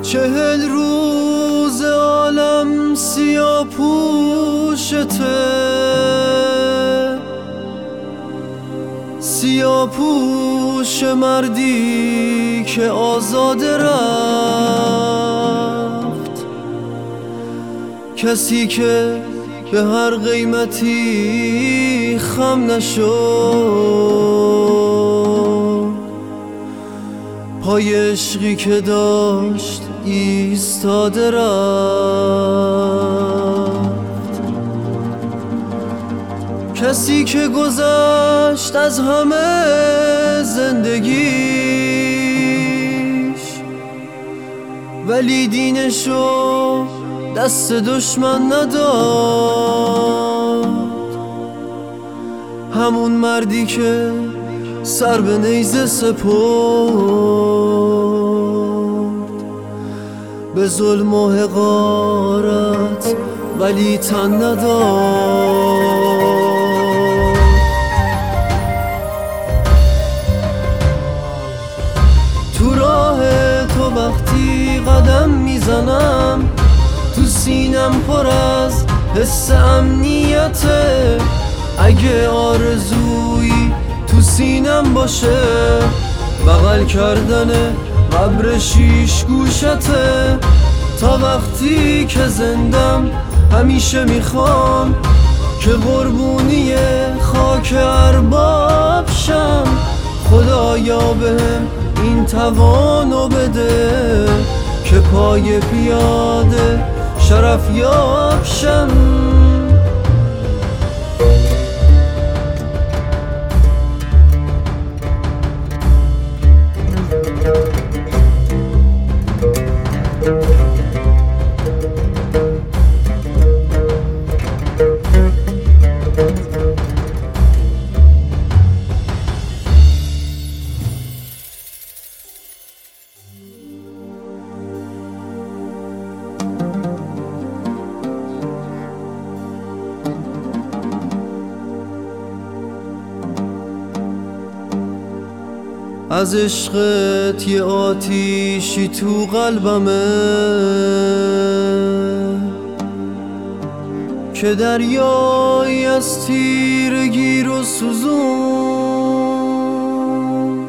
40 روز عالم سیاه پوشته، سیاه پوش مردی که آزاده رفت، کسی که به هر قیمتی خم نشد، پای عشقی که داشت ایستاده رفت، کسی که گذشت از همه زندگیش، ولی دینشو دست دشمن نداد. همون مردی که سر به نیزه سپرد، به ظلم و حقارت ولی تن نداد. تو راه تو وقتی قدم میزنم، تو سینم پر از حس امنیته. اگه آرزویی تو سینم باشه، بغل کردن قبر 6 گوشته. تا وقتی که زندم همیشه میخوام که قربونی خاک ارباب شم. خدایا بهم این توانو بده که پای پیاده شرف یاب شم. از عشقت یه آتیشی تو قلبمه که دریایی از تیرگی رو سوزون.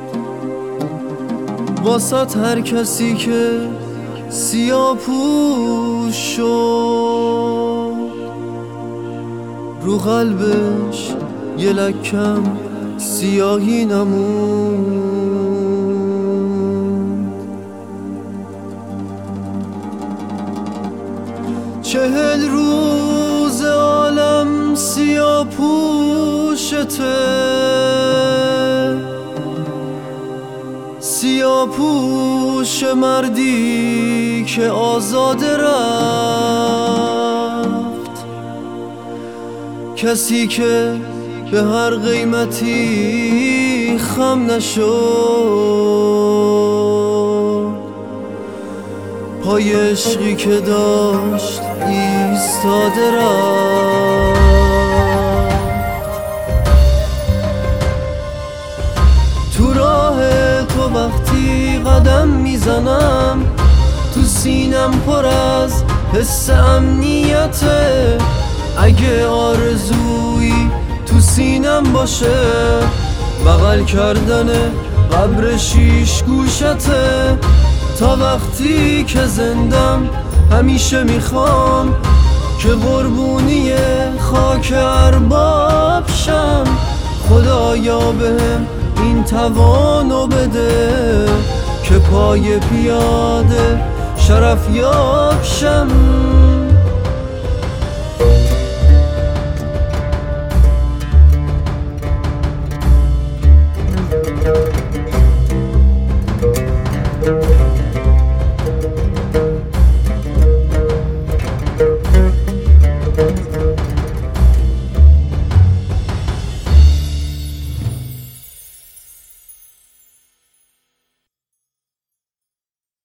واسط هر کسی که سیاه پوش شد، رو قلبش یه لکم سیاهی نمون. 40 روز عالم سیاه پوشته، سیاه پوش مردی که آزاده رفت، کسی که به هر قیمتی خم نشد، پای عشقی که داشت ایستاده رفت. تو راه تو وقتی قدم میزنم، تو سینم پر از حس امنیته. اگه آرزویی تو سینم باشه، بغل کردن قبر 6 گوشته. تا وقتی که زندم همیشه میخوام که قربونی خاک ارباب شم. خدایا بهم این توانو بده که پای پیاده شرف یاب شم. Thank you.